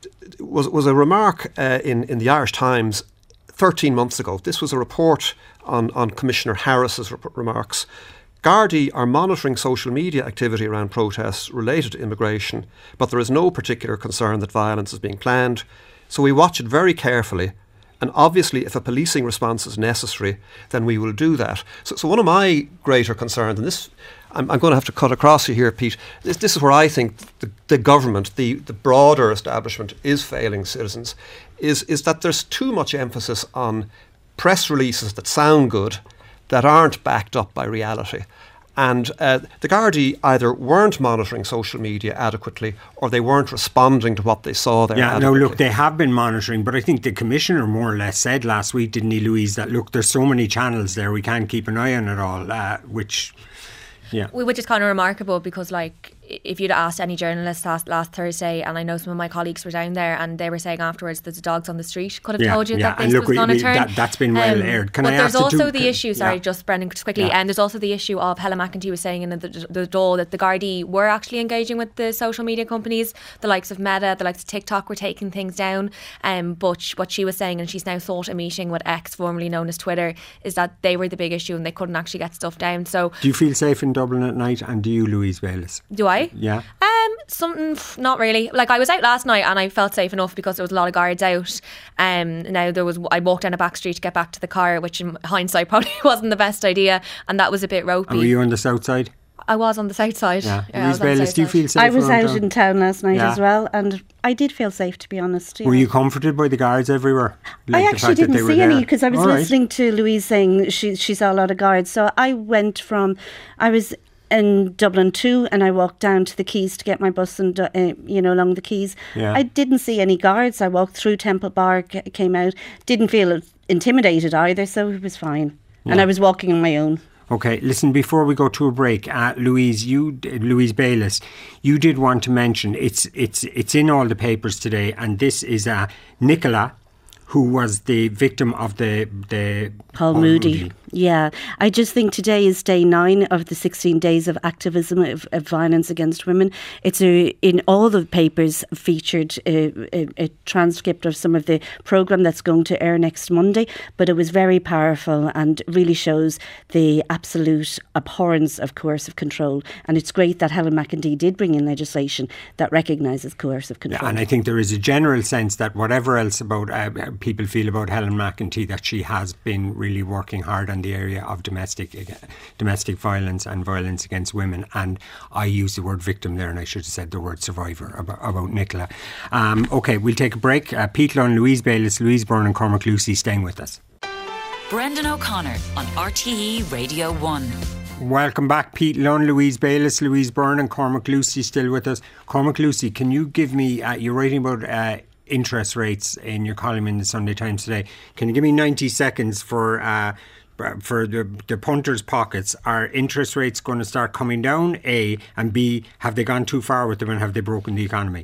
was was a remark uh, in in the Irish Times thirteen months ago. This was a report on on Commissioner Harris's rep- remarks. Gardaí are monitoring social media activity around protests related to immigration, but there is no particular concern that violence is being planned. So we watch it very carefully, and obviously if a policing response is necessary, then we will do that. So, so one of my greater concerns, and this I'm, I'm going to have to cut across you here, Pete, this, this is where I think the, the government, the, the broader establishment is failing citizens, is, is that there's too much emphasis on press releases that sound good, that aren't backed up by reality. And uh, the Gardaí either weren't monitoring social media adequately, or they weren't responding to what they saw there. Yeah, adequately. no, look, they have been monitoring, but I think the Commissioner more or less said last week, didn't he, Louise, that look, there's so many channels there, we can't keep an eye on it all, uh, which, yeah. Which is kind of remarkable, because, like, if you'd asked any journalist last, last Thursday, and I know some of my colleagues were down there, and they were saying afterwards that the dogs on the street could have yeah, told you yeah. that this look, was going to turn. That, that's been well um, aired. Can but I there's ask also to, the issue, sorry, yeah. just Brendan, just quickly, and yeah. um, there's also the issue of Helen McEntee was saying in the, the, the Dáil that the Gardaí were actually engaging with the social media companies, the likes of Meta, the likes of TikTok were taking things down. Um, but sh- what she was saying, and she's now sought a meeting with X, formerly known as Twitter, is that they were the big issue and they couldn't actually get stuff down. So, do you feel safe in Dublin at night? And do you, Louise Bayliss? Do I? Yeah. Um, something, not really. Like, I was out last night and I felt safe enough because there was a lot of guards out. Um, now there was, I walked down a back street to get back to the car, which in hindsight probably wasn't the best idea, and that was a bit ropey. And were you on the south side? I was on the south side. Yeah. yeah Louise Bayliss, do you feel safe? I was out town? in town last night yeah. as well, and I did feel safe, to be honest. Were know. you comforted by the guards everywhere? Like I actually didn't see any, because I was All listening right. to Louise saying she she saw a lot of guards. So I went from, I was in Dublin two, and I walked down to the Quays to get my bus, and uh, you know, along the Quays. Yeah. I didn't see any guards. I walked through Temple Bar, came out, didn't feel intimidated either, so it was fine. Yeah. And I was walking on my own. Okay, listen, before we go to a break, uh, Louise, you, Louise Bayliss, you did want to mention, it's it's it's in all the papers today, and this is uh, Nicola, who was the victim of the... the Paul, Paul Moody. Moody. Yeah, I just think today is day nine of the sixteen days of activism of, of violence against women. It's a, in all the papers featured a, a, a transcript of some of the programme that's going to air next Monday, but it was very powerful and really shows the absolute abhorrence of coercive control. And it's great that Helen McEntee did bring in legislation that recognises coercive control. Yeah, and I think there is a general sense that whatever else about uh, people feel about Helen McEntee, that she has been really working hard on the area of domestic domestic violence and violence against women. And I used the word victim there, and I should have said the word survivor about, about Nicola. Um, okay, we'll take a break. Uh, Pete Lunn, Louise Bayliss, Louise Byrne and Cormac Lucy staying with us. Brendan O'Connor on R T E Radio one. Welcome back. Pete Lunn, Louise Bayliss, Louise Byrne and Cormac Lucy still with us. Cormac Lucy, can you give me, uh, you're writing about uh, interest rates in your column in the Sunday Times today. Can you give me ninety seconds for uh, for the, the punters' pockets? Are interest rates going to start coming down, A, and B, have they gone too far with them and have they broken the economy?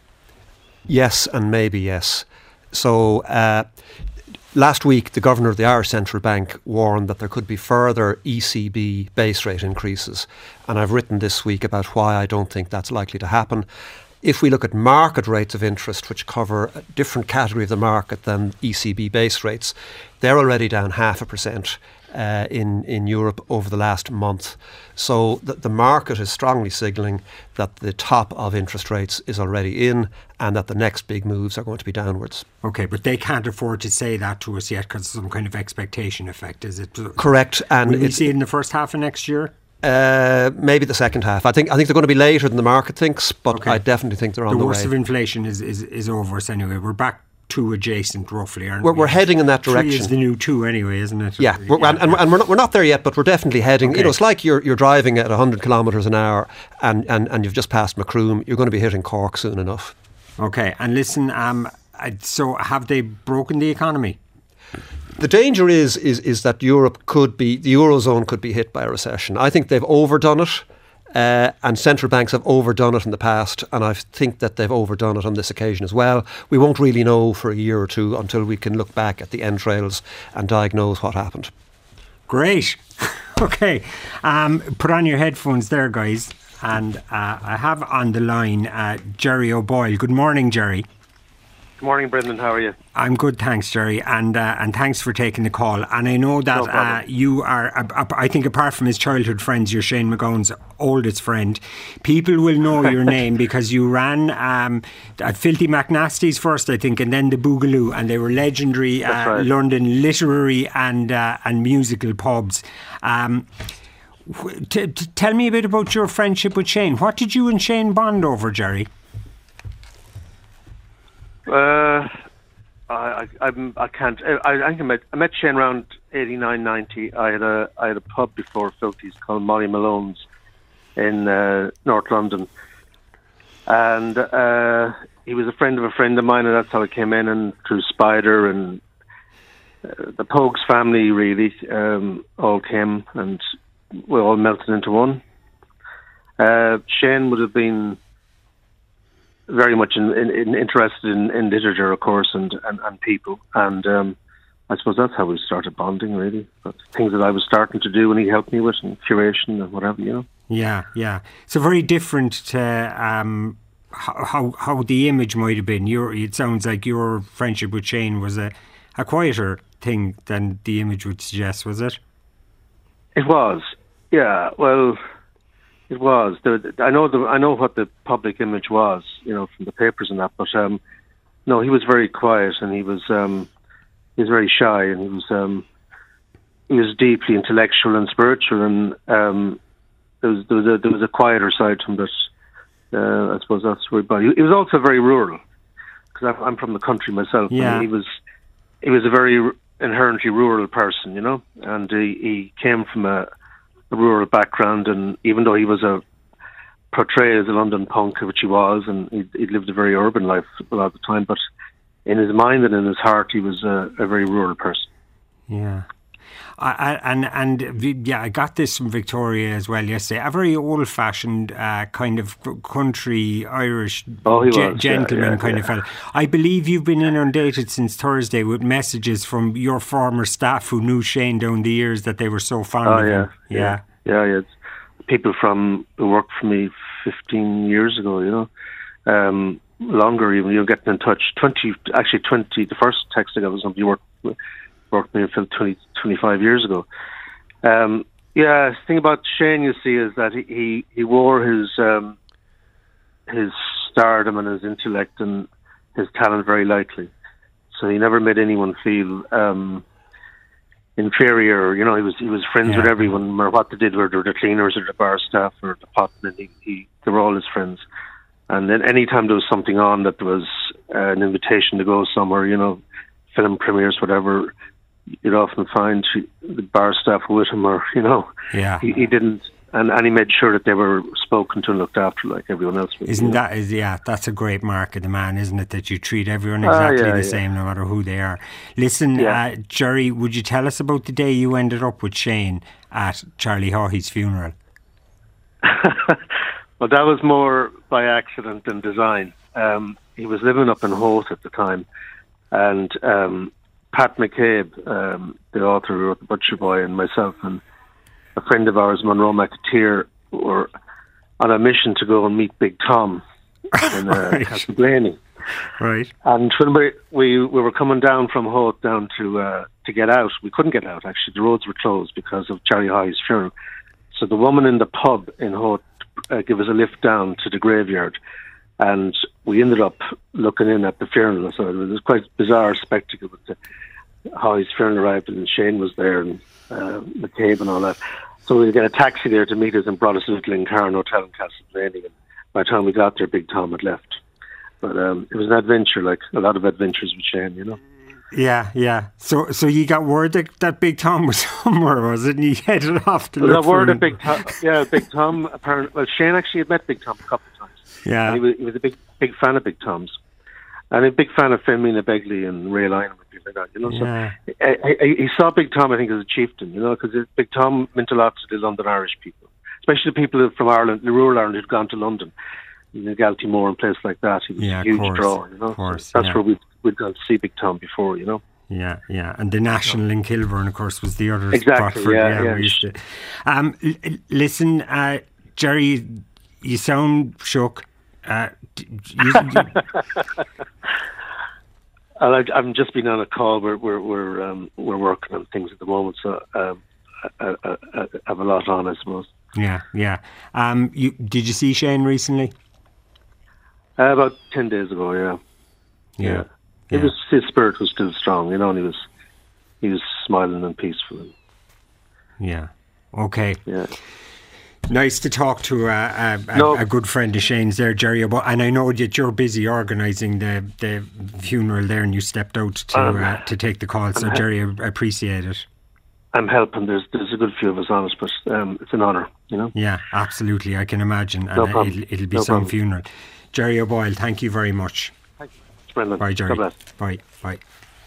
Yes, and maybe yes. So uh, last week the Governor of the Irish Central Bank warned that there could be further E C B base rate increases, and I've written this week about why I don't think that's likely to happen. if we look at market rates of interest, which cover a different category of the market than E C B base rates, they're already down half a percent uh, in, in Europe over the last month. So the, the market is strongly signalling that the top of interest rates is already in and that the next big moves are going to be downwards. Okay, but they can't afford to say that to us yet because of some kind of expectation effect, is it? Correct. And will we see it in the first half of next year? Uh, maybe the second half. I think I think they're going to be later than the market thinks, but okay. I definitely think they're on the, the way. The worst of inflation is, is, is over us anyway. We're back to adjacent roughly, aren't we're, we? We're heading in that direction. Three is the new two anyway, isn't it? Yeah, we're, yeah. And, and, and we're, not, we're not there yet, but we're definitely heading. Okay. You know, it's like you're you're driving at one hundred kilometres an hour and, and, and you've just passed Macroom. You're going to be hitting Cork soon enough. Okay, and listen, um, so have they broken the economy? The danger is, is is that Europe could be, the Eurozone could be hit by a recession. I think they've overdone it, uh, and central banks have overdone it in the past, and I think that they've overdone it on this occasion as well. We won't really know for a year or two until we can look back at the entrails and diagnose what happened. Great. Okay, um, put on your headphones there, guys, and uh, I have on the line uh, Jerry O'Boyle. Good morning, Jerry. Good morning, Brendan. How are you? I'm good, thanks, Jerry, and uh, and thanks for taking the call. And I know that no uh, you are, uh, I think apart from his childhood friends, you're Shane MacGowan's oldest friend. People will know your name because you ran um, at Filthy McNasty's first, I think, and then the Boogaloo, and they were legendary uh, right. London literary and uh, and musical pubs. Um, t- t- tell me a bit about your friendship with Shane. What did you and Shane bond over, Jerry? Uh, I, I, I can't. I, I think I met, I met Shane around eighty-nine, ninety. I had a, I had a pub before Filthy's called Molly Malone's in uh, North London, and uh, he was a friend of a friend of mine, and that's how I came in. And through Spider and uh, the Pogues family, really, um, all came, and we all melted into one. Uh, Shane would have been very much in, in, in interested in, in literature, of course, and, and, and people. And um, I suppose that's how we started bonding, really. But things that I was starting to do and he helped me with, and curation and whatever, you know. Yeah, yeah. So very different to um, how, how how the image might have been. Your, it sounds like your friendship with Shane was a, a quieter thing than the image would suggest, was it? It was, yeah. Well, it was. The, I know the, I know what the public image was, you know, from the papers and that. But um, no, he was very quiet, and he was um, he was very shy, and he was um, he was deeply intellectual and spiritual, and um, there was there was a, there was a quieter side to him that uh, I suppose that's where he, he was also very rural, because I'm from the country myself. Yeah. And he was he was a very inherently rural person, you know, and he, he came from a, a rural background, and even though he was a portrayed as a London punk, which he was, and he, he lived a very urban life a lot of the time, but in his mind and in his heart, he was a, a very rural person. Yeah. I, I, and and yeah, I got this from Victoria as well yesterday. A very old-fashioned uh, kind of country Irish oh, ge- was, gentleman yeah, yeah, kind yeah. of fella. I believe you've been inundated since Thursday with messages from your former staff who knew Shane down the years that they were so fond Oh of yeah, him. Yeah, yeah, yeah. It's people from who worked for me fifteen years ago, you know, um, longer even. You're getting in touch. Twenty, actually, twenty. The first text I got was somebody you worked with. worked with me for twenty, twenty-five years ago. Um, yeah, the thing about Shane, you see, is that he, he, he wore his um, his stardom and his intellect and his talent very lightly. So he never made anyone feel um, inferior. You know, he was he was friends Yeah. with everyone, no matter what they did, whether the cleaners or the bar staff or the potman. He, he, they were all his friends. And then any time there was something on that there was uh, an invitation to go somewhere, you know, film premieres, whatever, you'd often find the bar staff with him, or, you know, yeah. he, he didn't, and, and he made sure that they were spoken to and looked after like everyone else would. Isn't you know? that is yeah? That's a great mark of the man, isn't it? That you treat everyone Ah, exactly yeah, the yeah. same, no matter who they are. Listen, Yeah. uh, Jerry, would you tell us about the day you ended up with Shane at Charlie Haughey's funeral? Well, that was more by accident than design. Um, he was living up in Howth at the time, and um, Pat McCabe, um, the author who wrote The Butcher Boy, and myself and a friend of ours, Monroe McAteer, were on a mission to go and meet Big Tom, in uh, Right. Castleblaney. Right. And when we, we we were coming down from Hoth down to uh, to get out, we couldn't get out. Actually, the roads were closed because of Charlie Hoy's funeral. So the woman in the pub in Hoth uh, gave us a lift down to the graveyard, and we ended up looking in at the funeral. So it was quite a bizarre spectacle with the Hoy's funeral arrived, and Shane was there, and uh, McCabe and all that. So we got a taxi there to meet us and brought us to the Glencairn Hotel in Castleblaney. And by the time we got there, Big Tom had left. But um, it was an adventure, like a lot of adventures with Shane, you know. Yeah, yeah. So, so you got word that, that Big Tom was somewhere, was it? And you headed off to Well, look that word for of him. Big Tom, yeah, Big Tom. Apparently, well, Shane actually had met Big Tom a couple of times. Yeah. And he was, he was a big, big fan of Big Tom's, and a big fan of Femina Begley and Ray Lyon and people like that. You know, Yeah. so he, he, he saw Big Tom, I think, as a chieftain. You know, because Big Tom meant a lot to the London Irish people, especially the people from Ireland, the rural Ireland who'd gone to London. You know, Galtymore and places like that. He was Yeah, a of huge course, draw. You know, of course, so that's yeah. where we'd we'd gone to see Big Tom before. You know. Yeah, yeah, and the National in Kilburn, of course, was the other Exactly, spot for yeah, yeah. we used to. Um, l- l- listen, uh, Jerry, you sound shook. Uh, d- you, you, I, I've just been on a call. We're we're we're um, we're working on things at the moment, so um, I, I, I have a lot on, I suppose. yeah, yeah. Um, you did you see Shane recently? Uh, about ten days ago, yeah. Yeah, It yeah. was his spirit was still strong, you know, and he was he was smiling and peaceful. And, Yeah. Okay. yeah. Nice to talk to a, a, No. a, a good friend of Shane's there, Jerry. But and I know that you're busy organising the, the funeral there, and you stepped out to Um, uh, to take the call. So, I'm- Jerry, I appreciate it. I'm helping. There's there's a good few of us on it, but um, it's an honour, you know. Yeah, absolutely. I can imagine, and No uh, problem. it'll, it'll be No some problem. funeral. Jerry O'Boyle, thank you very much. Brendan. Bye, Jerry. God bless. Bye, bye.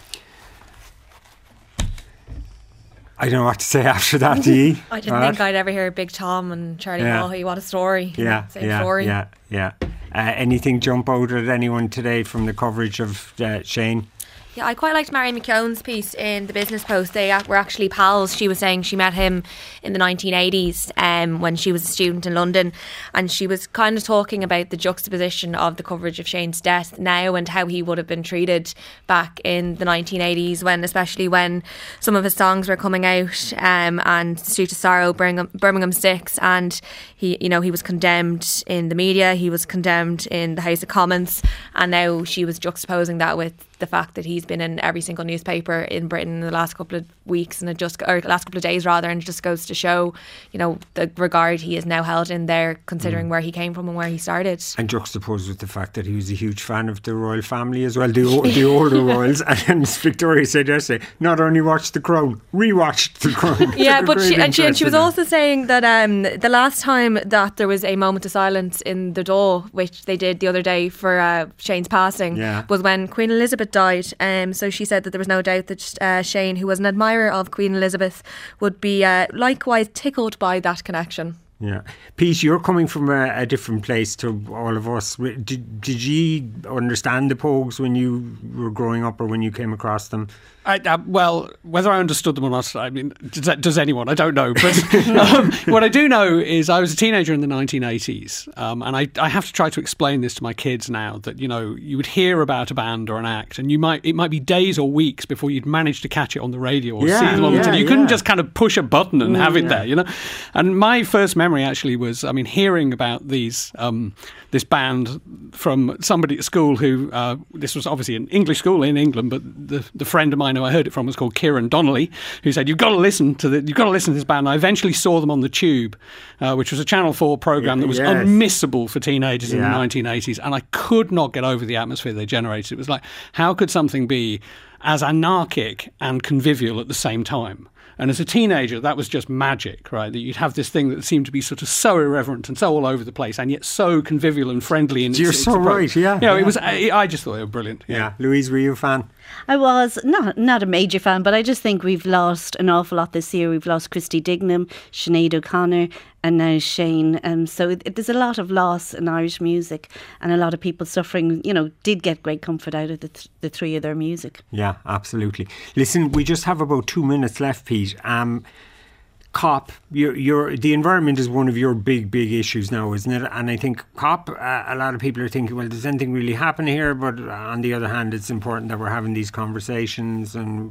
I don't know what to say after that, do you? I didn't What? think I'd ever hear Big Tom and Charlie Yeah. Hawley. What a story. Yeah, Same yeah, story. yeah, yeah. Uh, anything jump out at anyone today from the coverage of uh, Shane? Yeah, I quite liked Mary McKeown's piece in the Business Post. They were actually pals. She was saying she met him in the nineteen eighties um, when she was a student in London, and she was kind of talking about the juxtaposition of the coverage of Shane's death now and how he would have been treated back in the nineteen eighties, when especially when some of his songs were coming out, um, and Street of Sorrow, Birmingham, Birmingham Sticks, and he, you know, he was condemned in the media, he was condemned in the House of Commons, and now she was juxtaposing that with the fact that he's been in every single newspaper in Britain in the last couple of weeks, and it just or last couple of days rather, and it just goes to show, you know, the regard he is now held in there, considering Mm. where he came from and where he started. And juxtaposed with the fact that he was a huge fan of the royal family as well, the, o- the older royals. And then Victoria said yesterday, not only watched The Crown, rewatched The Crown. Yeah, Took a but she great and she and she was interest in it. also saying that um, the last time that there was a moment of silence in the Dáil, which they did the other day for uh, Shane's passing, Yeah. was when Queen Elizabeth died. Um, so she said that there was no doubt that uh, Shane, who was an admirer of Queen Elizabeth, would be uh, likewise tickled by that connection. Yeah. Pete, you're coming from a, a different place to all of us. Did, did you understand the Pogues when you were growing up or when you came across them? I, uh, well, whether I understood them or not, I mean, does, that, does anyone? I don't know. But um, what I do know is I was a teenager in the nineteen eighties, um, and I, I have to try to explain this to my kids now, that, you know, you would hear about a band or an act, and you might it might be days or weeks before you'd manage to catch it on the radio or Yeah, see them on yeah, the television. You yeah. couldn't just kind of push a button and Mm, have it yeah. there, you know. And my first memory actually was, I mean, hearing about these um, this band from somebody at school who, uh, this was obviously an English school in England, but the, the friend of mine who I heard it from was called Kieran Donnelly, who said, you've got to listen to the, you've got to listen to this band. And I eventually saw them on the Tube, uh, which was a Channel four programme that was Yes. unmissable for teenagers in the Yeah. nineteen eighties, and I could not get over the atmosphere they generated. It was like, how could something be as anarchic and convivial at the same time? And as a teenager, that was just magic, right? That you'd have this thing that seemed to be sort of so irreverent and so all over the place, and yet so convivial and friendly. In You're its, so its approach. right, yeah, You know, yeah. it was. I, I just thought they were brilliant. Yeah. Louise, were you a fan? I was not not a major fan, but I just think we've lost an awful lot this year. We've lost Christy Dignam, Sinead O'Connor, and now Shane. Um, so it, it, there's a lot of loss in Irish music, and a lot of people suffering. You know, did get great comfort out of the th- the three of their music. Yeah, absolutely. Listen, we just have about two minutes left, Pete. Um, COP, you're, you're, the environment is one of your big, big issues now, isn't it? And I think COP, uh, a lot of people are thinking, well, does anything really happen here? But on the other hand, it's important that we're having these conversations. And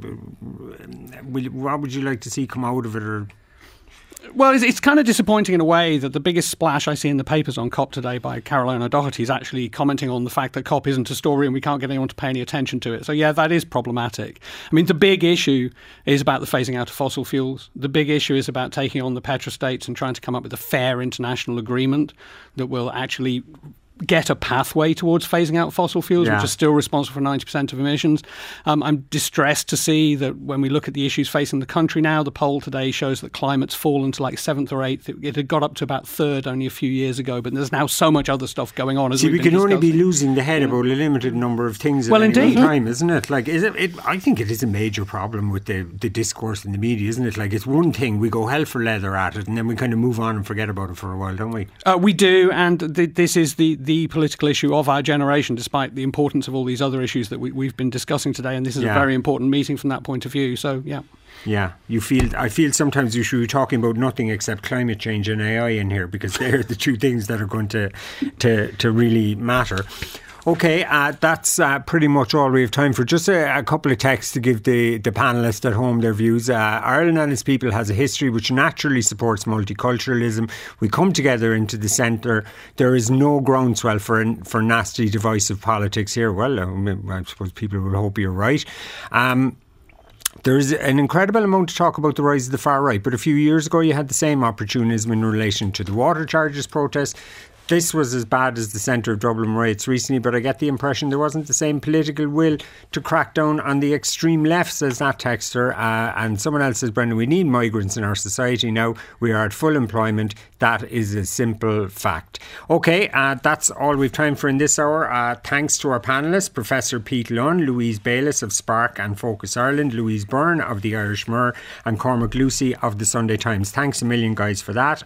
uh, will, what would you like to see come out of it? Or Well, it's, it's kind of disappointing in a way that the biggest splash I see in the papers on COP today by Caroline O'Doherty is actually commenting on the fact that COP isn't a story and we can't get anyone to pay any attention to it. So, yeah, that is problematic. I mean, the big issue is about the phasing out of fossil fuels. The big issue is about taking on the petrostates and trying to come up with a fair international agreement that will actually get a pathway towards phasing out fossil fuels, yeah. which are still responsible for ninety percent of emissions. Um, I'm distressed to see that when we look at the issues facing the country now, the poll today shows that climate's fallen to like seventh or eighth. It, it had got up to about third only a few years ago, but there's now so much other stuff going on. As See, we can discussing. only be losing the head about a limited number of things at well, any indeed. one time, isn't it? Like, is it, it? I think it is a major problem with the, the discourse in the media, isn't it? Like, it's one thing, we go hell for leather at it, and then we kind of move on and forget about it for a while, don't we? Uh, we do, and th- this is the, the political issue of our generation, despite the importance of all these other issues that we, we've been discussing today. And this is yeah. a very important meeting from that point of view. So, yeah. Yeah, you feel. I feel sometimes you should be talking about nothing except climate change and A I in here, because they're the two things that are going to to, to really matter. Okay, uh, that's uh, pretty much all we have time for. Just a, a couple of texts to give the, the panellists at home their views. Uh, Ireland and its people has a history which naturally supports multiculturalism. We come together into the centre. There is no groundswell for for nasty, divisive politics here. Well, I suppose people would hope you're right. Um, There's an incredible amount to talk about the rise of the far right, but a few years ago you had the same opportunism in relation to the water charges protest. This was as bad as the centre of Dublin riots recently, but I get the impression there wasn't the same political will to crack down on the extreme left, says that texter. Uh, and someone else says, Brendan, we need migrants in our society now. We are at full employment. That is a simple fact. Okay, uh, that's all we've time for in this hour. Uh, thanks to our panellists, Professor Pete Lunn, Louise Bayliss of Spark and Focus Ireland, Louise Byrne of the Irish Mirror, and Cormac Lucy of the Sunday Times. Thanks a million, guys, for that.